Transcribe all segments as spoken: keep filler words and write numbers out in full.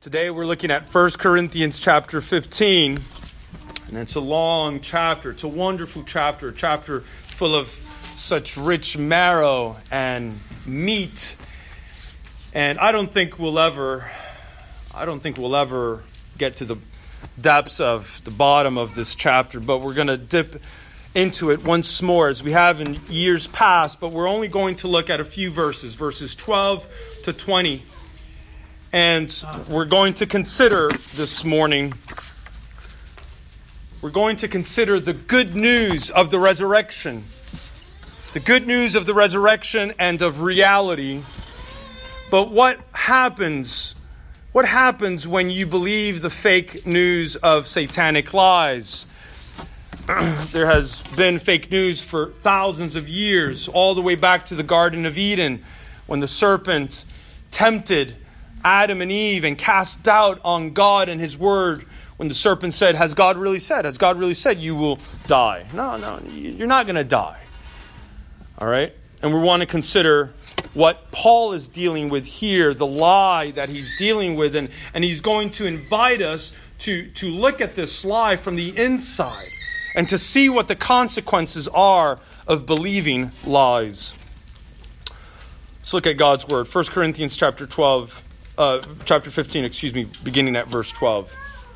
Today we're looking at First Corinthians chapter fifteen, and it's a long chapter. It's a wonderful chapter, a chapter full of such rich marrow and meat. And I don't think we'll ever, I don't think we'll ever get to the depths of the bottom of this chapter, but we're going to dip into it once more as we have in years past, but we're only going to look at a few verses, verses twelve to twenty. And we're going to consider this morning, we're going to consider the good news of the resurrection. The good news of the resurrection and of reality. But what happens, what happens when you believe the fake news of satanic lies? There has been fake news for thousands of years, all the way back to the Garden of Eden, when the serpent tempted Adam and Eve and cast doubt on God and His Word when the serpent said, has God really said? Has God really said you will die? No, no, you're not going to die. All right? And we want to consider what Paul is dealing with here, the lie that he's dealing with. And, and he's going to invite us to, to look at this lie from the inside and to see what the consequences are of believing lies. Let's look at God's Word. First Corinthians chapter twelve. Uh, chapter fifteen, excuse me, beginning at verse twelve.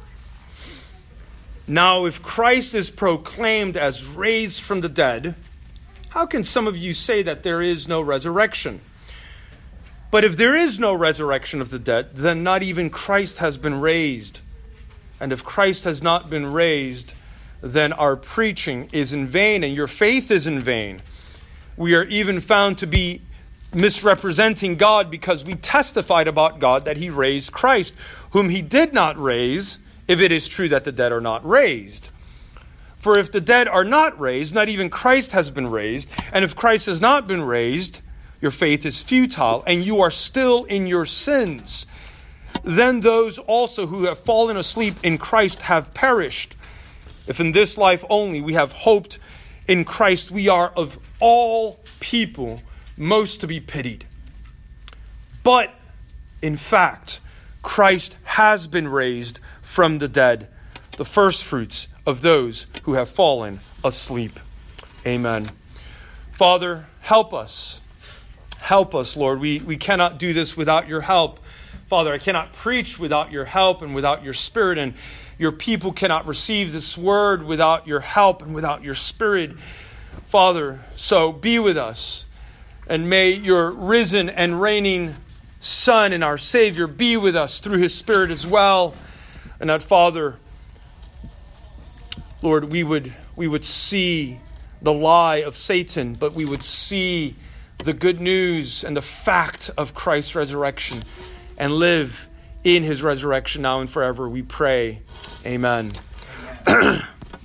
Now, if Christ is proclaimed as raised from the dead, how can some of you say that there is no resurrection? But if there is no resurrection of the dead, then not even Christ has been raised. And if Christ has not been raised, then our preaching is in vain and your faith is in vain. We are even found to be misrepresenting God because we testified about God that He raised Christ, whom He did not raise, if it is true that the dead are not raised. For if the dead are not raised, not even Christ has been raised. And if Christ has not been raised, your faith is futile, and you are still in your sins. Then those also who have fallen asleep in Christ have perished. If in this life only we have hoped in Christ, we are of all people most to be pitied. But, in fact, Christ has been raised from the dead, the firstfruits of those who have fallen asleep. Amen. Father, help us. Help us, Lord. We, we cannot do this without your help. Father, I cannot preach without your help and without your Spirit, and your people cannot receive this word without your help and without your Spirit. Father, so be with us. And may your risen and reigning Son and our Savior be with us through His Spirit as well. And that, Father, Lord, we would we would see the lie of Satan, but we would see the good news and the fact of Christ's resurrection and live in His resurrection now and forever. We pray. Amen. Amen.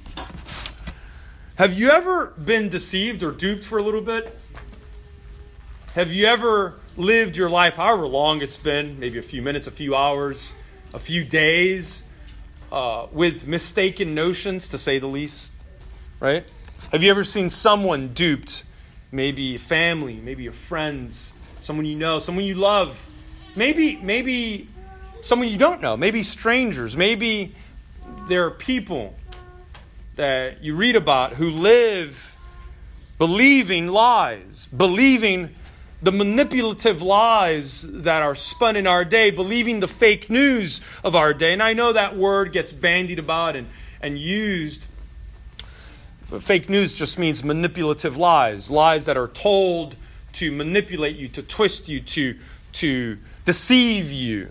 Have you ever been deceived or duped for a little bit? Have you ever lived your life, however long it's been, maybe a few minutes, a few hours, a few days, uh, with mistaken notions, to say the least, right? Have you ever seen someone duped? Maybe family, maybe your friends, someone you know, someone you love, maybe, maybe someone you don't know, maybe strangers, maybe there are people that you read about who live believing lies, believing the manipulative lies that are spun in our day, believing the fake news of our day. And I know that word gets bandied about and, and used. But fake news just means manipulative lies. Lies that are told to manipulate you, to twist you, to, to deceive you.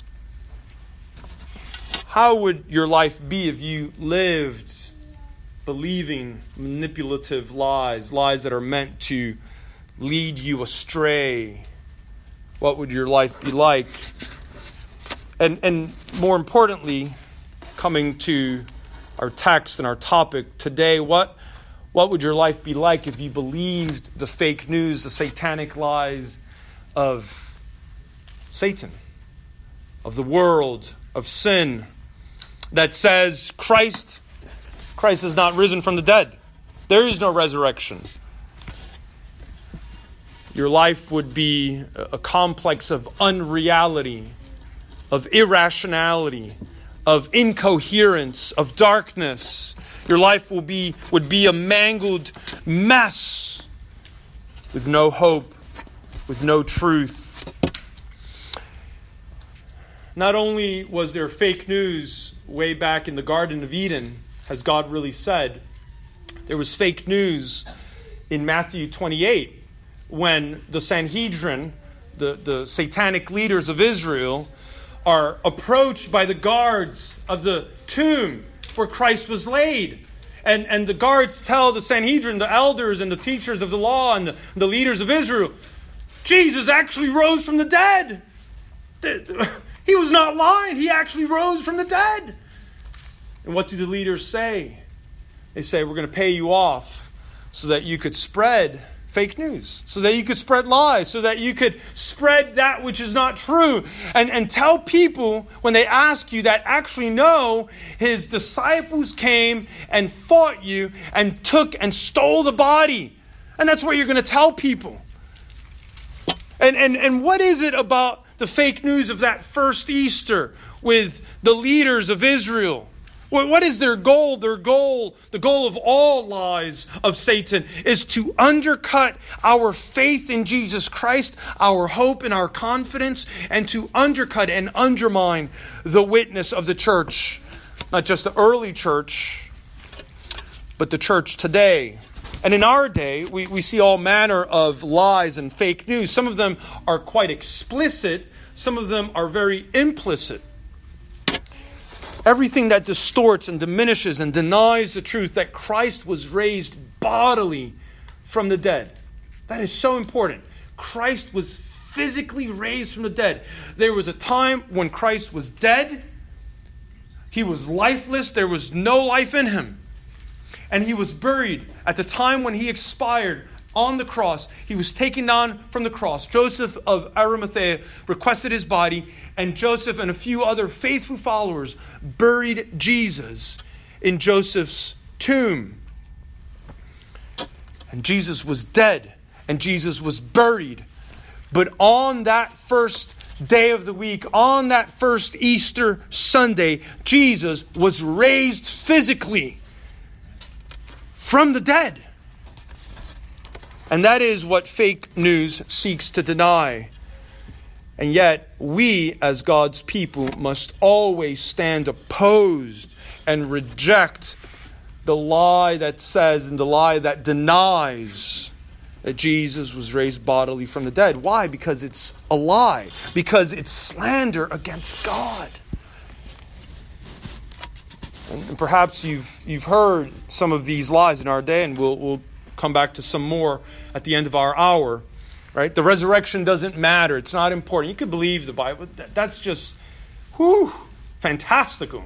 How would your life be if you lived believing manipulative lies, lies that are meant to lead you astray? What would your life be like? And and more importantly, coming to our text and our topic today, what what would your life be like if you believed the fake news, the satanic lies of Satan, of the world, of sin, that says Christ, Christ is not risen from the dead. There is no resurrection. Your life would be a complex of unreality, of irrationality, of incoherence, of darkness. Your life will be would be a mangled mess with no hope, with no truth. Not only was there fake news way back in the Garden of Eden, as God really said, there was fake news in Matthew twenty-eight when the Sanhedrin, the, the satanic leaders of Israel, are approached by the guards of the tomb where Christ was laid. And, and the guards tell the Sanhedrin, the elders and the teachers of the law and the, the leaders of Israel, Jesus actually rose from the dead. He was not lying. He actually rose from the dead. And what do the leaders say? They say, we're going to pay you off so that you could spread fake news, so that you could spread lies, so that you could spread that which is not true. And, and tell people when they ask you that actually no, his disciples came and fought you and took and stole the body. And that's what you're going to tell people. And, and, and what is it about the fake news of that first Easter with the leaders of Israel? What is their goal? Their goal, the goal of all lies of Satan, is to undercut our faith in Jesus Christ, our hope and our confidence, and to undercut and undermine the witness of the church. Not just the early church, but the church today. And in our day, we, we see all manner of lies and fake news. Some of them are quite explicit. Some of them are very implicit. Everything that distorts and diminishes and denies the truth that Christ was raised bodily from the dead. That is so important. Christ was physically raised from the dead. There was a time when Christ was dead. He was lifeless. There was no life in him. And he was buried. At the time when he expired on the cross, he was taken down from the cross. Joseph of Arimathea requested his body, and Joseph and a few other faithful followers buried Jesus in Joseph's tomb. And Jesus was dead, and Jesus was buried. But on that first day of the week, on that first Easter Sunday, Jesus was raised physically from the dead. And that is what fake news seeks to deny. And yet, we as God's people must always stand opposed and reject the lie that says and the lie that denies that Jesus was raised bodily from the dead. Why? Because it's a lie. Because it's slander against God. And perhaps you've you've heard some of these lies in our day, and we'll we'll come back to some more at the end of our hour. Right? The resurrection doesn't matter. It's not important. You could believe the Bible. That's just, whew, fantastical.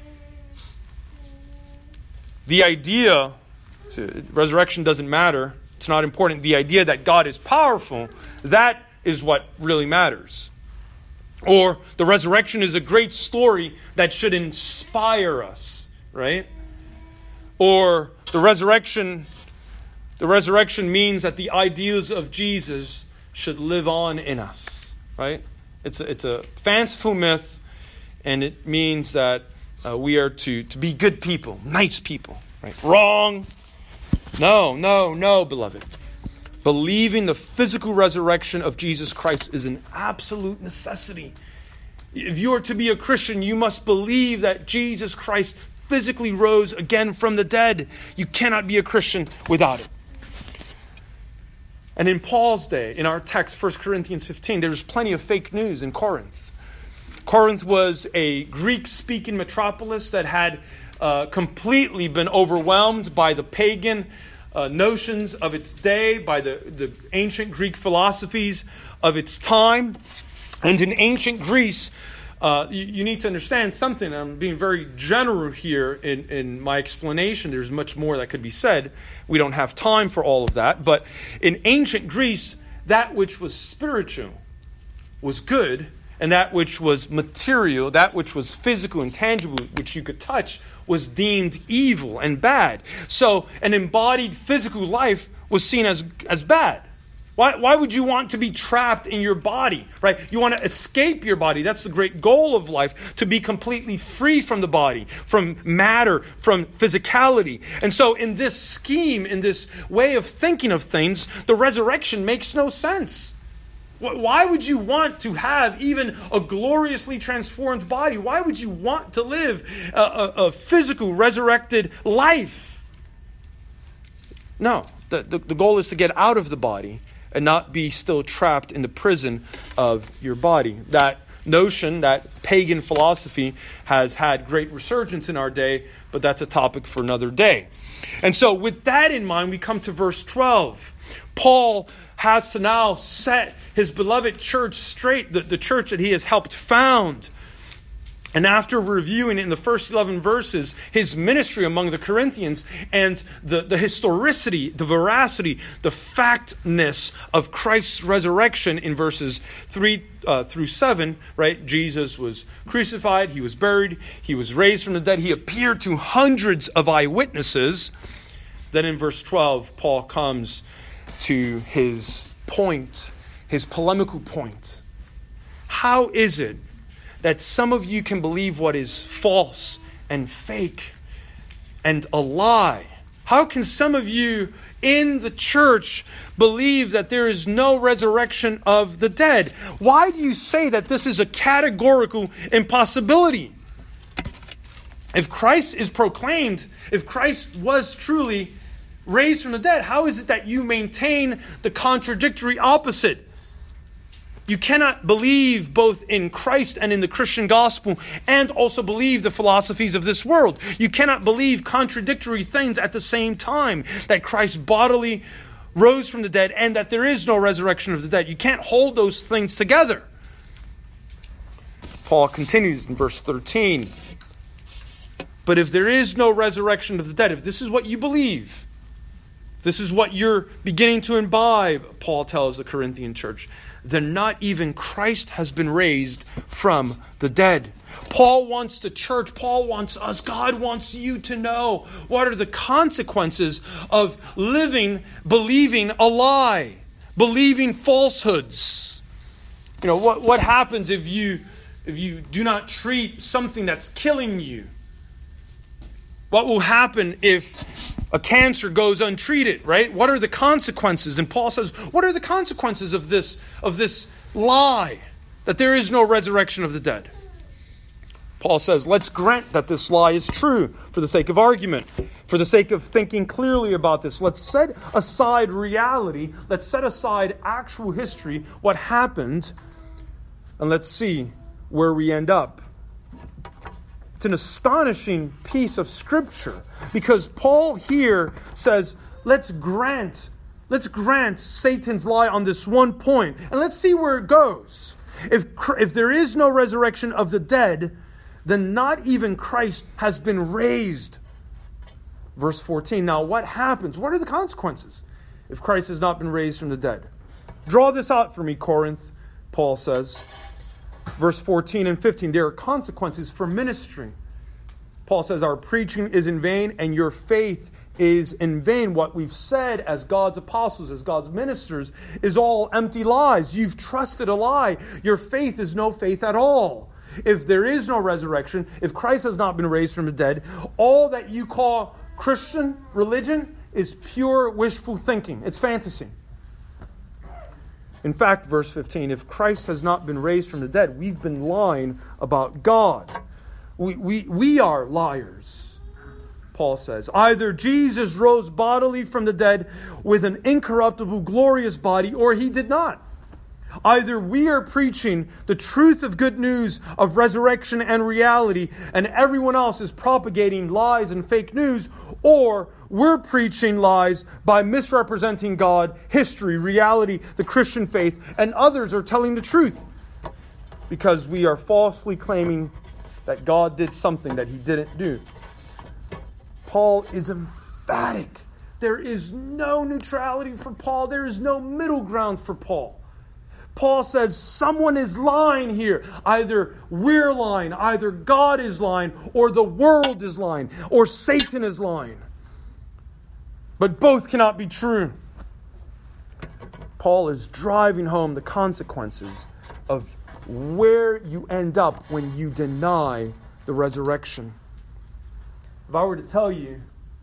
The idea, resurrection doesn't matter. It's not important. The idea that God is powerful, that is what really matters. Or the resurrection is a great story that should inspire us, right? Or the resurrection, the resurrection means that the ideas of Jesus should live on in us, right? It's a, it's a fanciful myth, and it means that uh, we are to, to be good people, nice people, right? Wrong. No, no, no, beloved. Believing the physical resurrection of Jesus Christ is an absolute necessity. If you are to be a Christian, you must believe that Jesus Christ physically rose again from the dead. You cannot be a Christian without it. And in Paul's day, in our text, First Corinthians fifteen, there was plenty of fake news in Corinth. Corinth was a Greek-speaking metropolis that had uh, completely been overwhelmed by the pagan uh, notions of its day, by the, the ancient Greek philosophies of its time. And in ancient Greece, uh, you, you need to understand something. I'm being very general here in, in my explanation. There's much more that could be said. We don't have time for all of that. But in ancient Greece, that which was spiritual was good, and that which was material, that which was physical and tangible, which you could touch, was deemed evil and bad. So an embodied physical life was seen as, as bad. Why, why would you want to be trapped in your body, right? You want to escape your body. That's the great goal of life, to be completely free from the body, from matter, from physicality. And so in this scheme, in this way of thinking of things, the resurrection makes no sense. Why would you want to have even a gloriously transformed body? Why would you want to live a, a, a physical, resurrected life? No, the, the, the goal is to get out of the body and not be still trapped in the prison of your body. That notion, that pagan philosophy, has had great resurgence in our day, but that's a topic for another day. And so with that in mind, we come to verse twelve. Paul has to now set his beloved church straight, the, the church that he has helped found. And after reviewing in the first eleven verses his ministry among the Corinthians and the, the historicity, the veracity, the factness of Christ's resurrection in verses three uh, through seven, right? Jesus was crucified, he was buried, he was raised from the dead, he appeared to hundreds of eyewitnesses. Then in verse twelve, Paul comes to his point, his polemical point. How is it that some of you can believe what is false and fake and a lie? How can some of you in the church believe that there is no resurrection of the dead? Why do you say that this is a categorical impossibility? If Christ is proclaimed, if Christ was truly raised from the dead, how is it that you maintain the contradictory opposite? You cannot believe both in Christ and in the Christian gospel and also believe the philosophies of this world. You cannot believe contradictory things at the same time, that Christ bodily rose from the dead and that there is no resurrection of the dead. You can't hold those things together. Paul continues in verse thirteen. But if there is no resurrection of the dead, if this is what you believe, this is what you're beginning to imbibe, Paul tells the Corinthian church, then not even Christ has been raised from the dead. Paul wants the church, Paul wants us, God wants you to know what are the consequences of living, believing a lie, believing falsehoods. You know, what, what happens if you, if you do not treat something that's killing you? What will happen if a cancer goes untreated, right? What are the consequences? And Paul says, what are the consequences of this, of this lie, that there is no resurrection of the dead? Paul says, let's grant that this lie is true for the sake of argument, for the sake of thinking clearly about this. Let's set aside reality. Let's set aside actual history, what happened, and let's see where we end up. It's an astonishing piece of Scripture, because Paul here says, let's grant, let's grant Satan's lie on this one point, and let's see where it goes. If, if there is no resurrection of the dead, then not even Christ has been raised. Verse fourteen, now what happens? What are the consequences if Christ has not been raised from the dead? Draw this out for me, Corinth, Paul says. Verse fourteen and fifteen, there are consequences for ministry. Paul says, our preaching is in vain and your faith is in vain. What we've said as God's apostles, as God's ministers, is all empty lies. You've trusted a lie. Your faith is no faith at all. If there is no resurrection, if Christ has not been raised from the dead, all that you call Christian religion is pure wishful thinking. It's fantasy. In fact, verse fifteen, if Christ has not been raised from the dead, we've been lying about God. We, we, we are liars, Paul says. Either Jesus rose bodily from the dead with an incorruptible, glorious body, or he did not. Either we are preaching the truth of good news of resurrection and reality, and everyone else is propagating lies and fake news, or we're preaching lies by misrepresenting God, history, reality, the Christian faith, and others are telling the truth because we are falsely claiming that God did something that he didn't do. Paul is emphatic. There is no neutrality for Paul. There is no middle ground for Paul. Paul says someone is lying here. Either we're lying, either God is lying, or the world is lying, or Satan is lying. But both cannot be true. Paul is driving home the consequences of where you end up when you deny the resurrection. If I were to tell you,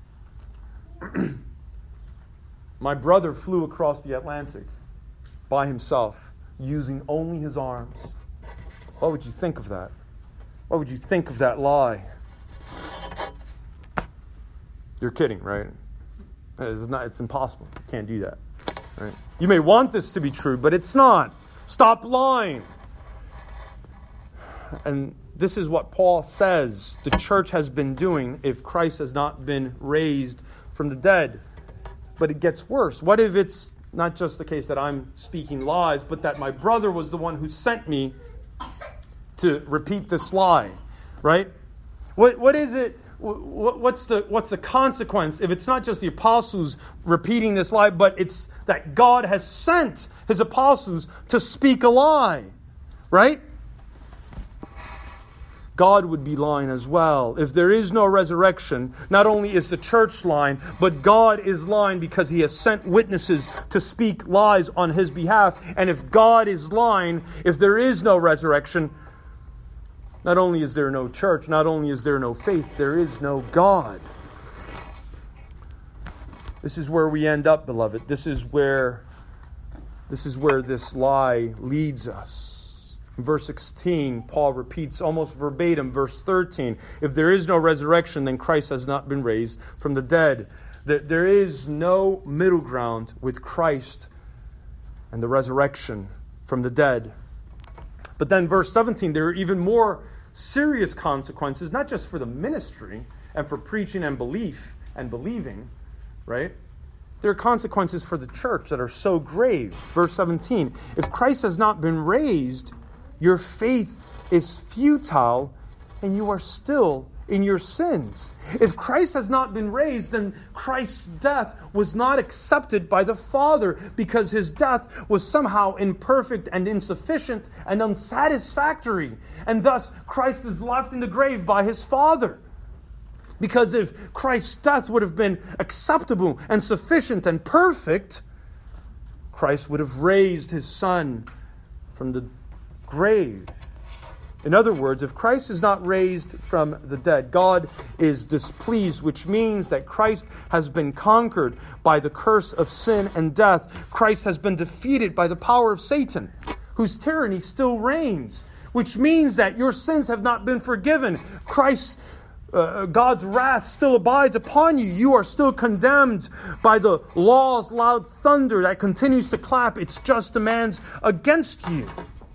my brother flew across the Atlantic by himself, using only his arms, what would you think of that? What would you think of that lie? You're kidding, right? It's not. It's impossible. You can't do that. Right? You may want this to be true, but it's not. Stop lying. And this is what Paul says the church has been doing if Christ has not been raised from the dead. But it gets worse. What if it's not just the case that I'm speaking lies, but that my brother was the one who sent me to repeat this lie, right? What what is it? What, what's the what's the consequence if it's not just the apostles repeating this lie, but it's that God has sent his apostles to speak a lie, right? God would be lying as well. If there is no resurrection, not only is the church lying, but God is lying because he has sent witnesses to speak lies on his behalf. And if God is lying, if there is no resurrection, not only is there no church, not only is there no faith, there is no God. This is where we end up, beloved. This is where, this is where this lie leads us. In verse sixteen, Paul repeats almost verbatim verse thirteen. If there is no resurrection, then Christ has not been raised from the dead. There is no middle ground with Christ and the resurrection from the dead. But then verse seventeen, there are even more serious consequences, not just for the ministry and for preaching and belief and believing, right? There are consequences for the church that are so grave. Verse seventeen, if Christ has not been raised, your faith is futile and you are still in your sins. If Christ has not been raised, then Christ's death was not accepted by the Father because his death was somehow imperfect and insufficient and unsatisfactory. And thus, Christ is left in the grave by his Father. Because if Christ's death would have been acceptable and sufficient and perfect, Christ would have raised his Son from the grave. In other words, if Christ is not raised from the dead, God is displeased, which means that Christ has been conquered by the curse of sin and death. Christ has been defeated by the power of Satan, whose tyranny still reigns, which means that your sins have not been forgiven. Christ, uh, God's wrath still abides upon you. You are still condemned by the law's loud thunder that continues to clap its just demands against you.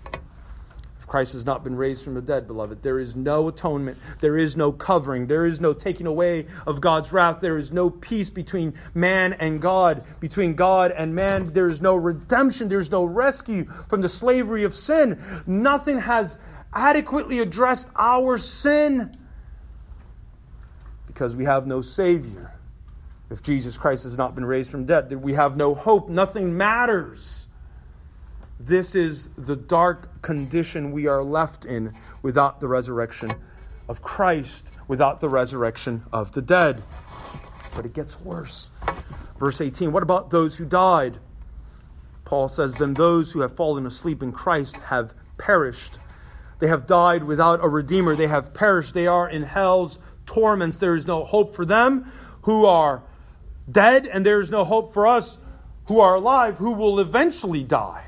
Christ has not been raised from the dead, beloved, there is no atonement. There is no covering. There is no taking away of God's wrath. There is no peace between man and God. Between God and man, there is no redemption. There is no rescue from the slavery of sin. Nothing has adequately addressed our sin because we have no Savior. If Jesus Christ has not been raised from death, we have no hope. Nothing matters. This is the dark condition we are left in without the resurrection of Christ, without the resurrection of the dead. But it gets worse. Verse eighteen, what about those who died? Paul says, then those who have fallen asleep in Christ have perished. They have died without a Redeemer. They have perished. They are in hell's torments. There is no hope for them who are dead, and there is no hope for us who are alive, who will eventually die.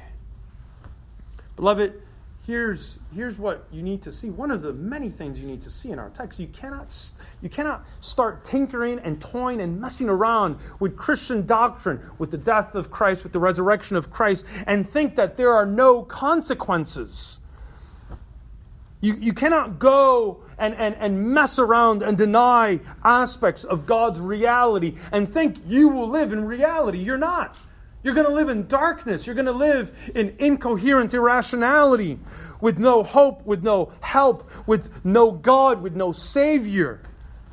Beloved, here's, here's what you need to see. One of the many things you need to see in our text. You cannot, you cannot start tinkering and toying and messing around with Christian doctrine, with the death of Christ, with the resurrection of Christ, and think that there are no consequences. You, you cannot go and, and, and mess around and deny aspects of God's reality and think you will live in reality. You're not. You're going to live in darkness. You're going to live in incoherent irrationality, with no hope, with no help, with no God, with no Savior.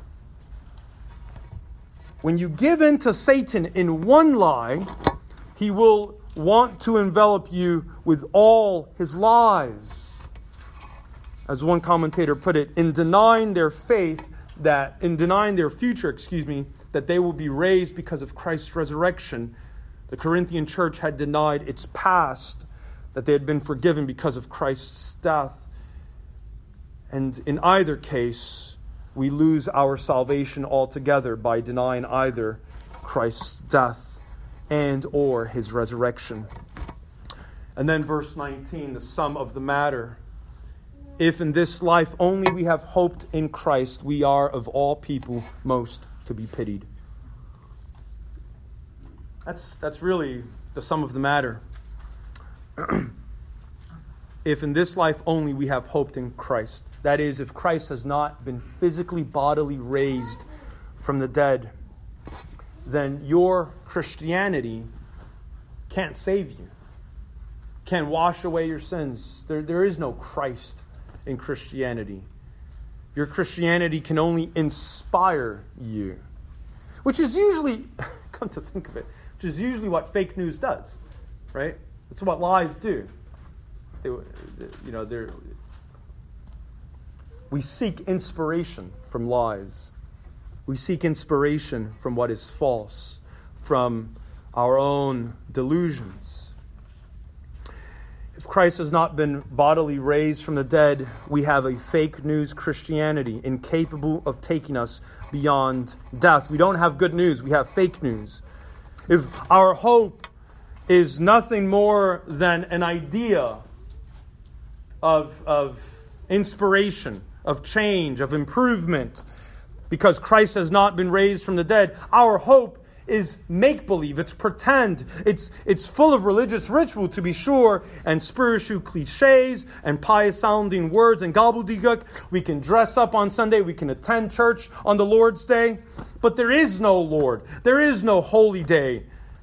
When you give in to Satan in one lie, he will want to envelop you with all his lies. As one commentator put it, in denying their faith, that in denying their future, excuse me, that they will be raised because of Christ's resurrection, The Corinthian church had denied its past, that they had been forgiven because of Christ's death. And in either case, we lose our salvation altogether by denying either Christ's death and or his resurrection. And then verse nineteen, the sum of the matter. If in this life only we have hoped in Christ, we are of all people most to be pitied. That's, that's really the sum of the matter. If in this life only we have hoped in Christ, that is, if Christ has not been physically, bodily raised from the dead, then your Christianity can't save you, can't wash away your sins. There, there is no Christ in Christianity. Your Christianity can only inspire you, which is usually, come to think of it, which is usually what fake news does, right? That's what lies do. They, you know, they're, we seek inspiration from lies. We seek inspiration from what is false, from our own delusions. If Christ has not been bodily raised from the dead, we have a fake news Christianity, incapable of taking us beyond death. We don't have good news, we have fake news. If our hope is nothing more than an idea of, of inspiration, of change, of improvement, because Christ has not been raised from the dead, our hope is make-believe. It's pretend. It's, it's full of religious ritual, to be sure, and spiritual cliches and pious-sounding words and gobbledygook. We can dress up on Sunday. We can attend church on the Lord's Day. But there is no Lord. There is no holy day.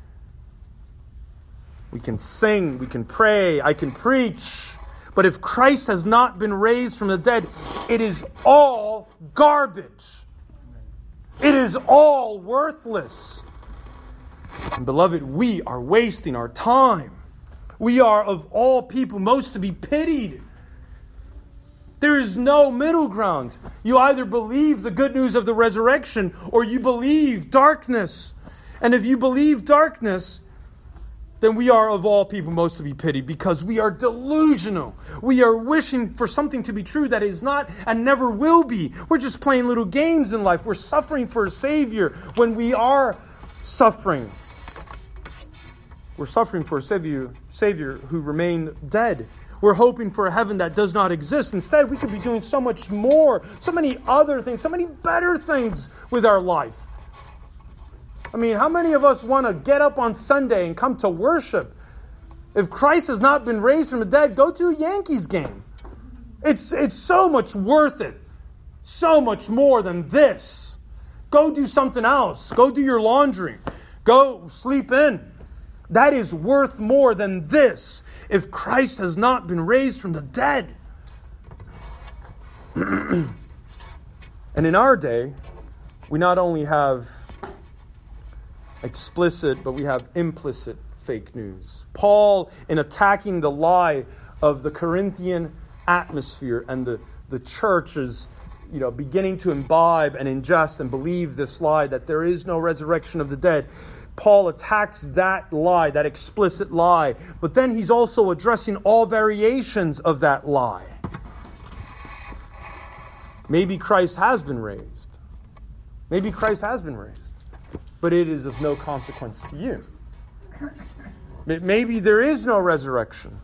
We can sing. We can pray. I can preach. But if Christ has not been raised from the dead, it is all garbage. It is all worthless. And beloved, we are wasting our time. We are of all people most to be pitied. There is no middle ground. You either believe the good news of the resurrection or you believe darkness. And if you believe darkness, then we are of all people most to be pitied, because we are delusional. We are wishing for something to be true that is not and never will be. We're just playing little games in life. We're suffering for a Savior when we are suffering. We're suffering for a Savior, Savior who remained dead. We're hoping for a heaven that does not exist. Instead, we could be doing so much more, so many other things, so many better things with our life. I mean, how many of us want to get up on Sunday and come to worship? If Christ has not been raised from the dead, go to a Yankees game. It's, it's so much worth it. So much more than this. Go do something else. Go do your laundry. Go sleep in. That is worth more than this if Christ has not been raised from the dead. And in our day, we not only have explicit, but we have implicit fake news. Paul, in attacking the lie of the Corinthian atmosphere and the, the church is, you know, beginning to imbibe and ingest and believe this lie that there is no resurrection of the dead, Paul attacks that lie, that explicit lie. But then he's also addressing all variations of that lie. Maybe Christ has been raised. Maybe Christ has been raised. But it is of no consequence to you. Maybe there is no resurrection.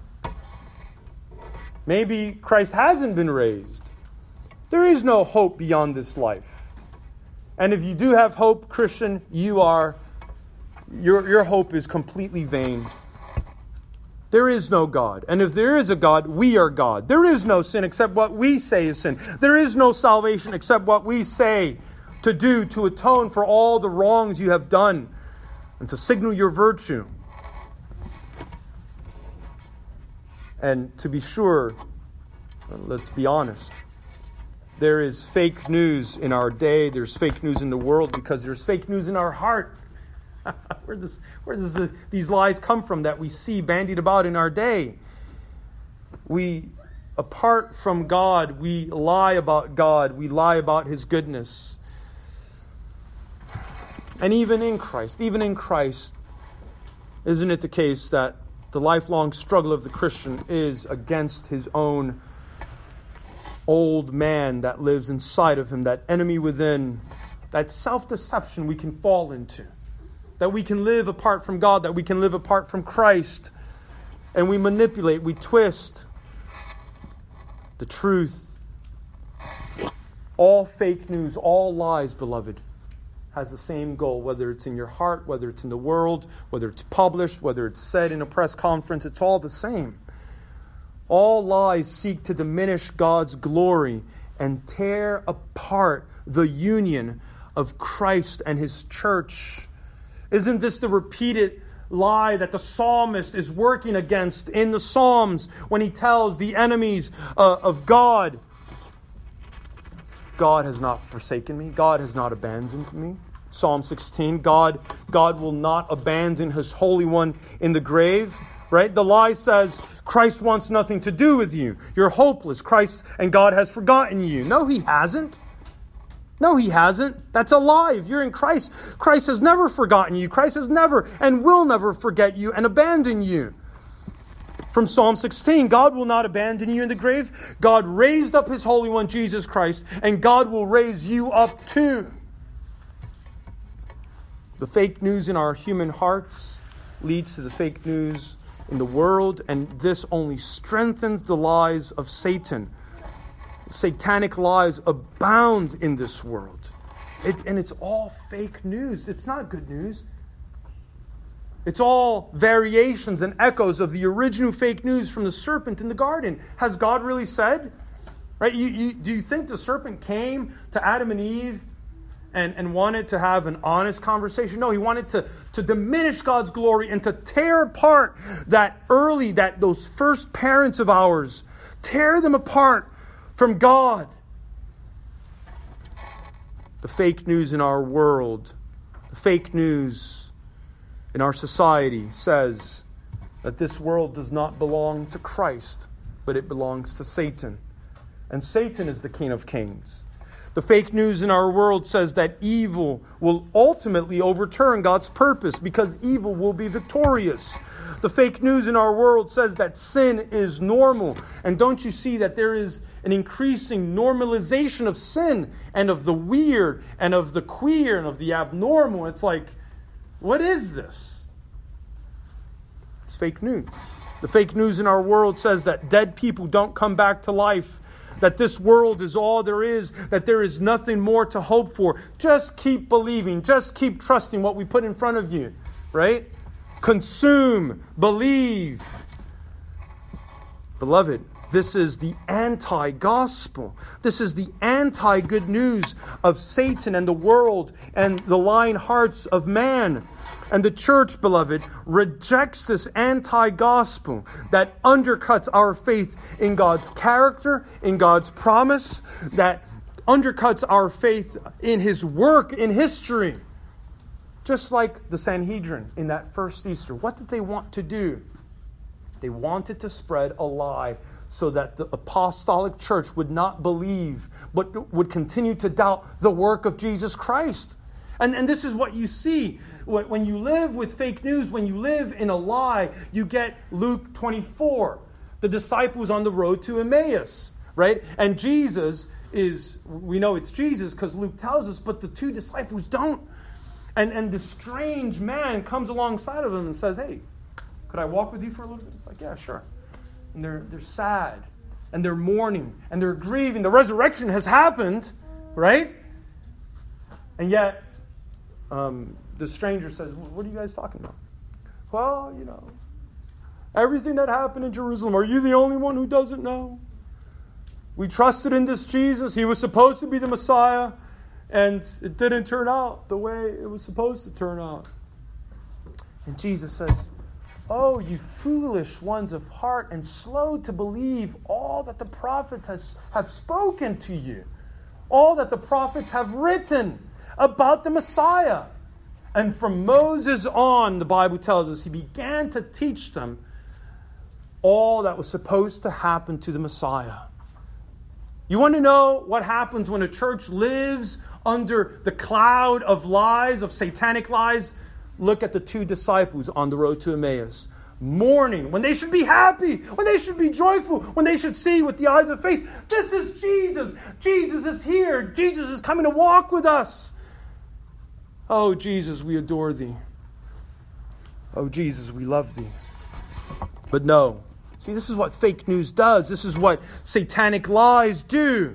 Maybe Christ hasn't been raised. There is no hope beyond this life. And if you do have hope, Christian, you are, your, your hope is completely vain. There is no God. And if there is a God, we are God. There is no sin except what we say is sin. There is no salvation except what we say to do to atone for all the wrongs you have done and to signal your virtue. And to be sure, let's be honest, there is fake news in our day, there's fake news in the world because there's fake news in our heart. where does, where does the, these lies come from that we see bandied about in our day? We, apart from God, we lie about God, we lie about His goodness. And even in Christ, even in Christ, Isn't it the case that the lifelong struggle of the Christian is against his own old man that lives inside of him, that enemy within, that self-deception we can fall into, that we can live apart from God, that we can live apart from Christ, and we manipulate, we twist the truth. All fake news, all lies, beloved, has the same goal, whether it's in your heart, whether it's in the world, whether it's published, whether it's said in a press conference, it's all the same. All lies seek to diminish God's glory and tear apart the union of Christ and His church. Isn't this the repeated lie that the psalmist is working against in the Psalms when he tells the enemies uh, of God, God has not forsaken me. God has not abandoned me. Psalm sixteen, God, God will not abandon His Holy One in the grave. Right? The lie says, Christ wants nothing to do with you. You're hopeless. Christ and God has forgotten you. No, He hasn't. No, He hasn't. That's a lie. If you're in Christ, Christ has never forgotten you. Christ has never and will never forget you and abandon you. From Psalm sixteen, God will not abandon you in the grave. God raised up His Holy One, Jesus Christ, and God will raise you up too. The fake news in our human hearts leads to the fake news in the world, and this only strengthens the lies of Satan. Satanic lies abound in this world. It, and it's all fake news. It's not good news. It's all variations and echoes of the original fake news from the serpent in the garden. Has God really said? Right? You, you, do you think the serpent came to Adam and Eve and, and wanted to have an honest conversation? No, he wanted to, to diminish God's glory and to tear apart that early, that those first parents of ours, tear them apart from God. The fake news in our world, the fake news in our society says that this world does not belong to Christ, but it belongs to Satan. And Satan is the King of Kings. The fake news in our world says that evil will ultimately overturn God's purpose because evil will be victorious. The fake news in our world says that sin is normal. And don't you see that there is an increasing normalization of sin and of the weird and of the queer and of the abnormal? It's like, what is this? It's fake news. The fake news in our world says that dead people don't come back to life, that this world is all there is, that there is nothing more to hope for. Just keep believing. Just keep trusting what we put in front of you, right? Consume, believe. Beloved, this is the anti-gospel. This is the anti-good news of Satan and the world and the lying hearts of man. And the church, beloved, rejects this anti-gospel that undercuts our faith in God's character, in God's promise, that undercuts our faith in His work in history. Just like the Sanhedrin in that first Easter. What did they want to do? They wanted to spread a lie so that the apostolic church would not believe, but would continue to doubt the work of Jesus Christ. And, and this is what you see. When, when you live with fake news, when you live in a lie, you get Luke twenty-four. The disciples on the road to Emmaus, right? And Jesus is, we know it's Jesus because Luke tells us, but the two disciples don't. And, and the strange man comes alongside of them and says, hey, could I walk with you for a little bit? It's like, yeah, sure. And they're, they're sad. And they're mourning. And they're grieving. The resurrection has happened, right? And yet, um, the stranger says, what are you guys talking about? Well, you know, everything that happened in Jerusalem, are you the only one who doesn't know? We trusted in this Jesus. He was supposed to be the Messiah. And it didn't turn out the way it was supposed to turn out. And Jesus says, oh, you foolish ones of heart and slow to believe all that the prophets has, have spoken to you. All that the prophets have written about the Messiah. And from Moses on, the Bible tells us, he began to teach them all that was supposed to happen to the Messiah. You want to know what happens when a church lives under the cloud of lies, of satanic lies? Look at the two disciples on the road to Emmaus. Mourning, when they should be happy, when they should be joyful, when they should see with the eyes of faith. This is Jesus. Jesus is here. Jesus is coming to walk with us. Oh, Jesus, we adore thee. Oh, Jesus, we love thee. But no. See, this is what fake news does. This is what satanic lies do.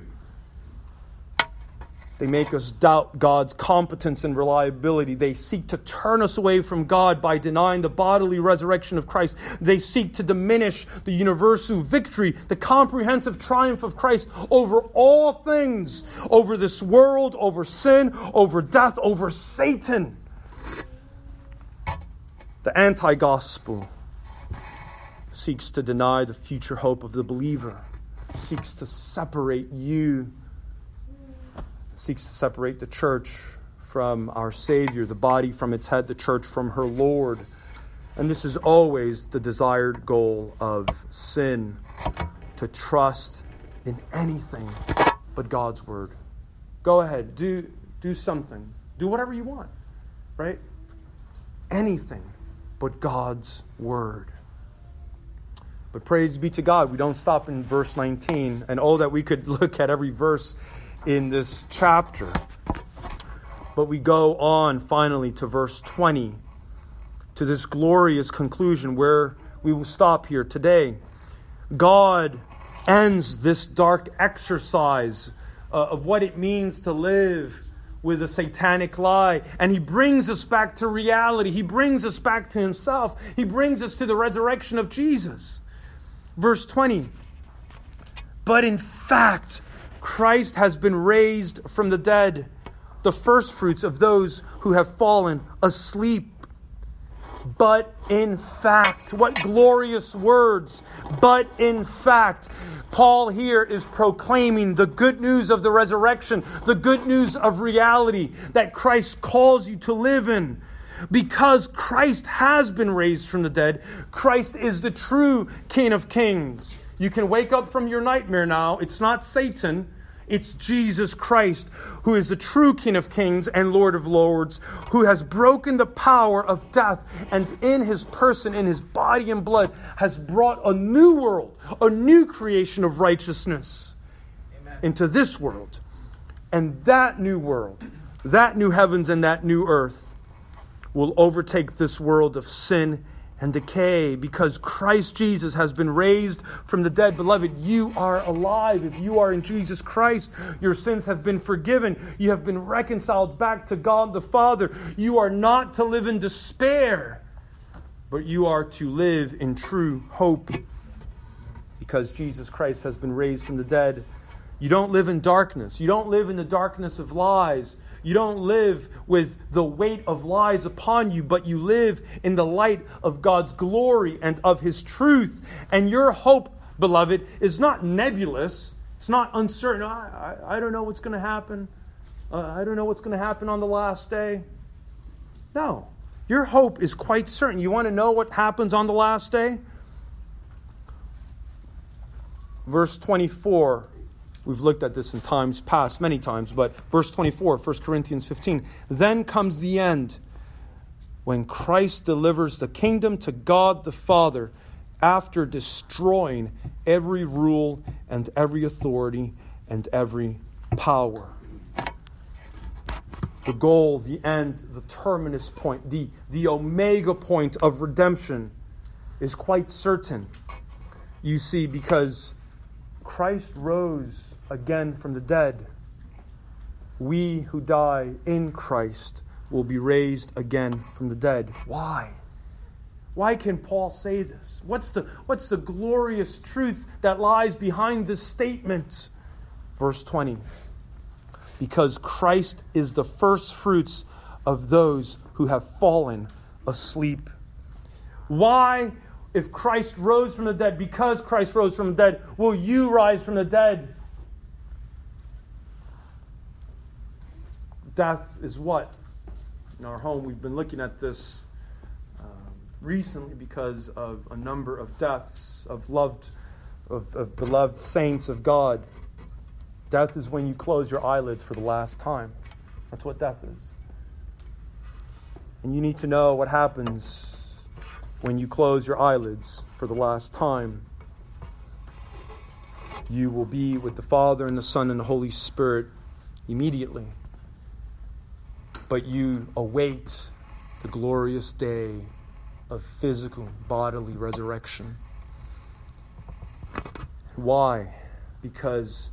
They make us doubt God's competence and reliability. They seek to turn us away from God by denying the bodily resurrection of Christ. They seek to diminish the universal victory, the comprehensive triumph of Christ over all things, over this world, over sin, over death, over Satan. The anti-gospel seeks to deny the future hope of the believer, seeks to separate you, seeks to separate the church from our Savior, the body from its head, the church from her Lord. And this is always the desired goal of sin, to trust in anything but God's word. Go ahead, do, do something. Do whatever you want, right? Anything but God's word. But praise be to God, we don't stop in verse nineteen. And oh, that we could look at every verse in this chapter. But we go on finally to verse twenty, to this glorious conclusion where we will stop here today. God ends this dark exercise uh, of what it means to live with a satanic lie. And he brings us back to reality. He brings us back to himself. He brings us to the resurrection of Jesus. Verse twenty. But in fact, Christ has been raised from the dead, the firstfruits of those who have fallen asleep. But in fact, what glorious words. But in fact, Paul here is proclaiming the good news of the resurrection, the good news of reality that Christ calls you to live in. Because Christ has been raised from the dead, Christ is the true King of Kings. You can wake up from your nightmare now. It's not Satan. It's Jesus Christ, who is the true King of Kings and Lord of Lords, who has broken the power of death and in his person, in his body and blood, has brought a new world, a new creation of righteousness Amen. Into this world. And that new world, that new heavens and that new earth will overtake this world of sin and decay, because Christ Jesus has been raised from the dead. Beloved, you are alive. If you are in Jesus Christ, your sins have been forgiven. You have been reconciled back to God the Father. You are not to live in despair, but you are to live in true hope, because Jesus Christ has been raised from the dead. You don't live in darkness. You don't live in the darkness of lies. You don't live with the weight of lies upon you, but you live in the light of God's glory and of his truth. And your hope, beloved, is not nebulous. It's not uncertain. I, I, I don't know what's going to happen. Uh, I don't know what's going to happen on the last day. No. Your hope is quite certain. You want to know what happens on the last day? Verse twenty-four. We've looked at this in times past, many times, but verse twenty-four, First Corinthians fifteen. Then comes the end, when Christ delivers the kingdom to God the Father, after destroying every rule and every authority and every power. The goal, the end, the terminus point, the, the omega point of redemption is quite certain. You see, because Christ rose again from the dead, we who die in Christ will be raised again from the dead. Why? Why can Paul say this? What's the, what's the glorious truth that lies behind this statement? Verse twenty. Because Christ is the first fruits of those who have fallen asleep. Why, if Christ rose from the dead, because Christ rose from the dead, will you rise from the dead? Death is what? In our home, we've been looking at this uh, recently because of a number of deaths of loved, of, of beloved saints of God. Death is when you close your eyelids for the last time. That's what death is. And you need to know what happens when you close your eyelids for the last time. You will be with the Father and the Son and the Holy Spirit immediately. But you await the glorious day of physical, bodily resurrection. Why? Because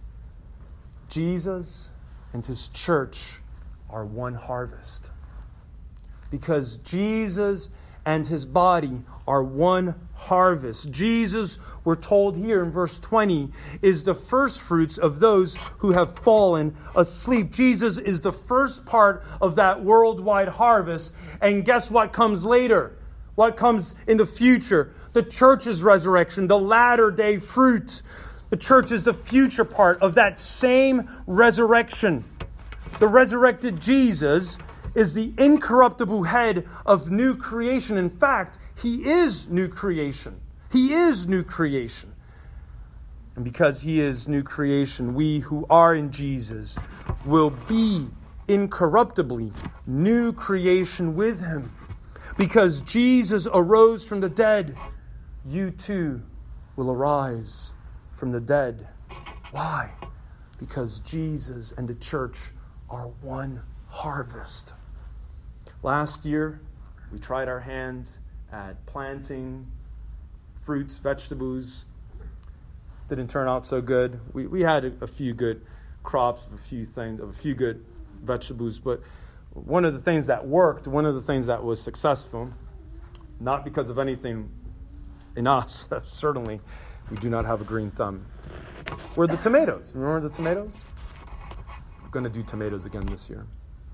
Jesus and his church are one harvest. Because Jesus and his body are one harvest. Jesus, we're told here in verse twenty, is the first fruits of those who have fallen asleep. Jesus is the first part of that worldwide harvest. And guess what comes later? What comes in the future? The church's resurrection, the latter day fruit. The church is the future part of that same resurrection. The resurrected Jesus is the incorruptible head of new creation. In fact, he is new creation. He is new creation. And because he is new creation, we who are in Jesus will be incorruptibly new creation with him. Because Jesus arose from the dead, you too will arise from the dead. Why? Because Jesus and the church are one harvest. Last year, we tried our hand at planting fruits, vegetables. Didn't turn out so good. We we had a, a few good crops of a few things, of a few good vegetables, but one of the things that worked, one of the things that was successful, not because of anything in us, certainly, we do not have a green thumb, were the tomatoes. Remember the tomatoes? We're going to do tomatoes again this year.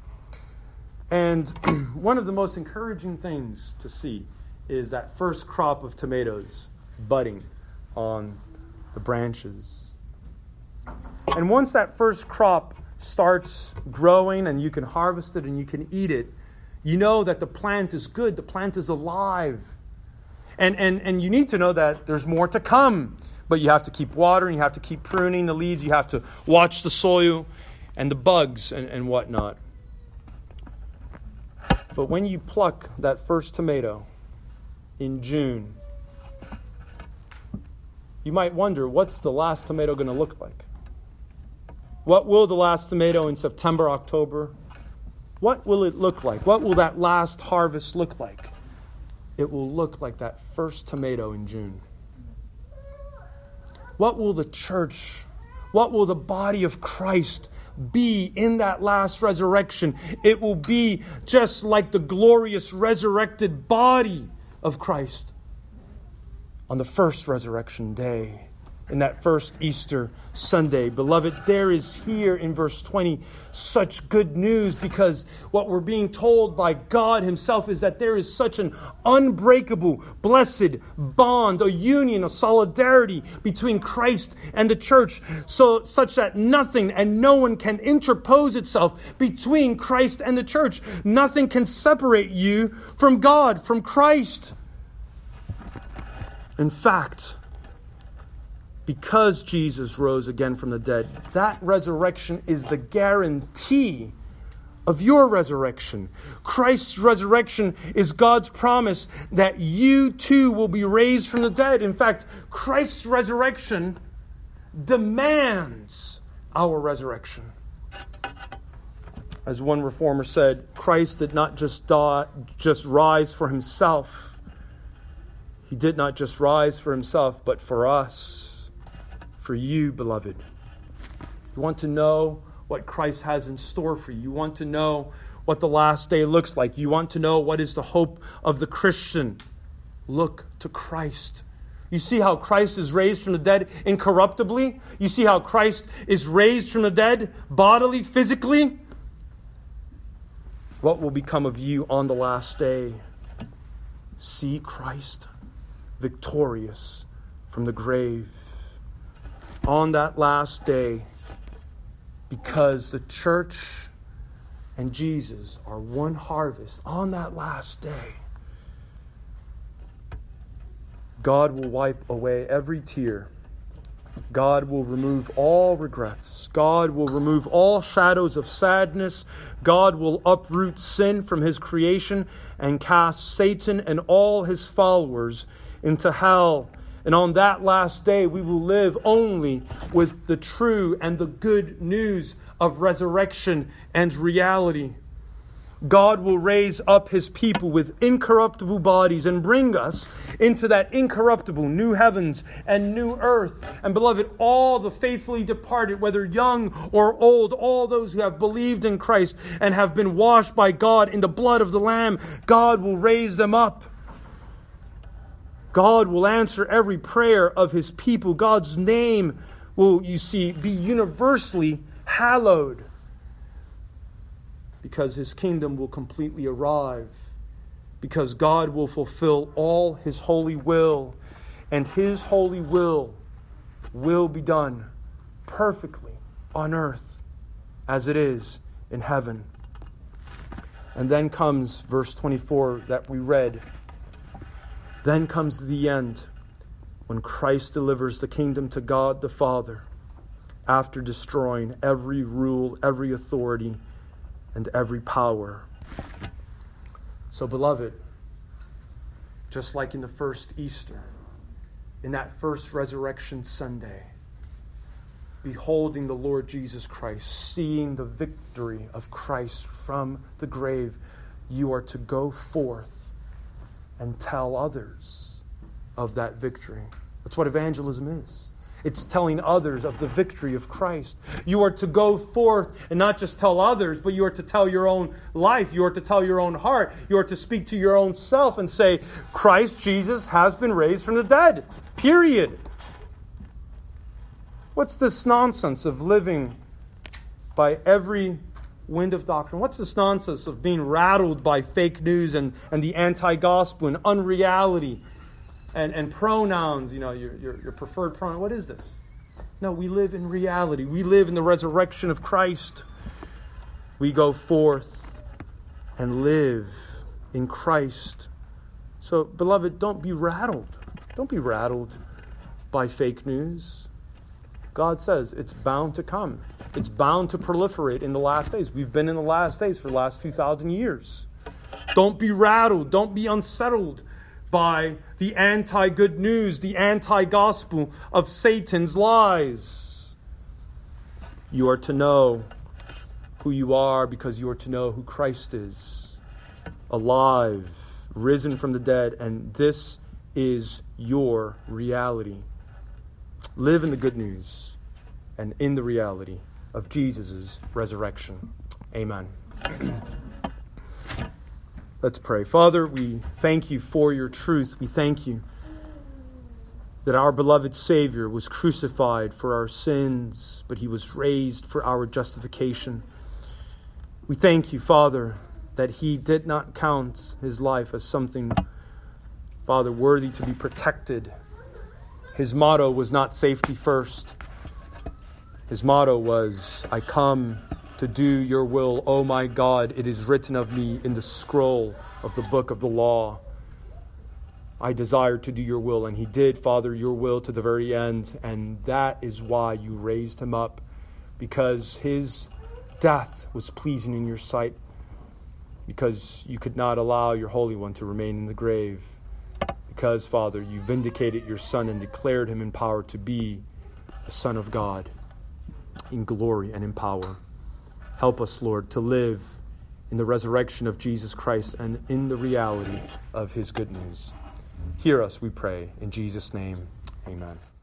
And one of the most encouraging things to see is that first crop of tomatoes budding on the branches. And once that first crop starts growing and you can harvest it and you can eat it, you know that the plant is good, the plant is alive. And, and, and you need to know that there's more to come. But you have to keep watering, you have to keep pruning the leaves, you have to watch the soil and the bugs and, and whatnot. But when you pluck that first tomato in June, you might wonder, what's the last tomato going to look like? What will the last tomato in September, October? What will it look like? What will that last harvest look like? It will look like that first tomato in June. What will the church, what will the body of Christ be in that last resurrection? It will be just like the glorious resurrected body of Christ on the first resurrection day, in that first Easter Sunday. Beloved, there is here in verse twenty such good news, because what we're being told by God himself is that there is such an unbreakable, blessed bond, a union, a solidarity between Christ and the church, so such that nothing and no one can interpose itself between Christ and the church. Nothing can separate you from God, from Christ. In fact, because Jesus rose again from the dead, that resurrection is the guarantee of your resurrection. Christ's resurrection is God's promise that you too will be raised from the dead. In fact, Christ's resurrection demands our resurrection. As one reformer said, Christ did not just die, just rise for himself. He did not just rise for himself, but for us. For you, beloved. You want to know what Christ has in store for you. You want to know what the last day looks like. You want to know what is the hope of the Christian. Look to Christ. You see how Christ is raised from the dead incorruptibly? You see how Christ is raised from the dead bodily, physically? What will become of you on the last day? See Christ victorious from the grave. On that last day, because the church and Jesus are one harvest, on that last day, God will wipe away every tear God will remove all regrets. God will remove all shadows of sadness. God will uproot sin from his creation and cast Satan and all his followers into hell. And on that last day, we will live only with the true and the good news of resurrection and reality. God will raise up his people with incorruptible bodies and bring us into that incorruptible new heavens and new earth. And beloved, all the faithfully departed, whether young or old, all those who have believed in Christ and have been washed by God in the blood of the Lamb, God will raise them up. God will answer every prayer of his people. God's name will, you see, be universally hallowed, because his kingdom will completely arrive, because God will fulfill all his holy will, and his holy will will be done perfectly on earth as it is in heaven. And then comes verse twenty-four that we read. Then comes the end, when Christ delivers the kingdom to God the Father, after destroying every rule, every authority, and every power. So, beloved, just like in the first Easter, in that first Resurrection Sunday, beholding the Lord Jesus Christ, seeing the victory of Christ from the grave, you are to go forth and tell others of that victory. That's what evangelism is. It's telling others of the victory of Christ. You are to go forth and not just tell others, but you are to tell your own life. You are to tell your own heart. You are to speak to your own self and say, Christ Jesus has been raised from the dead. Period. What's this nonsense of living by every wind of doctrine? What's this nonsense of being rattled by fake news and, and the anti-gospel and unreality? And, and pronouns, you know, your, your, your preferred pronoun. What is this? No, we live in reality. We live in the resurrection of Christ. We go forth and live in Christ. So, beloved, don't be rattled. Don't be rattled by fake news. God says it's bound to come. It's bound to proliferate in the last days. We've been in the last days for the last two thousand years. Don't be rattled. Don't be unsettled by the anti-good news, the anti-gospel of Satan's lies. You are to know who you are because you are to know who Christ is. Alive, risen from the dead, and this is your reality. Live in the good news and in the reality of Jesus' resurrection. Amen. Let's pray. Father, we thank you for your truth. We thank you that our beloved Savior was crucified for our sins, but he was raised for our justification. We thank you, Father, that he did not count his life as something, Father, worthy to be protected. His motto was not safety first. His motto was, I come to do your will, O my God. It is written of me in the scroll of the book of the law. I desire to do your will. And he did, Father, your will to the very end. And that is why you raised him up, because his death was pleasing in your sight, because you could not allow your Holy One to remain in the grave. Because, Father, you vindicated your Son and declared him in power to be the Son of God in glory and in power. Help us, Lord, to live in the resurrection of Jesus Christ and in the reality of his good news. Hear us, we pray. In Jesus' name, amen.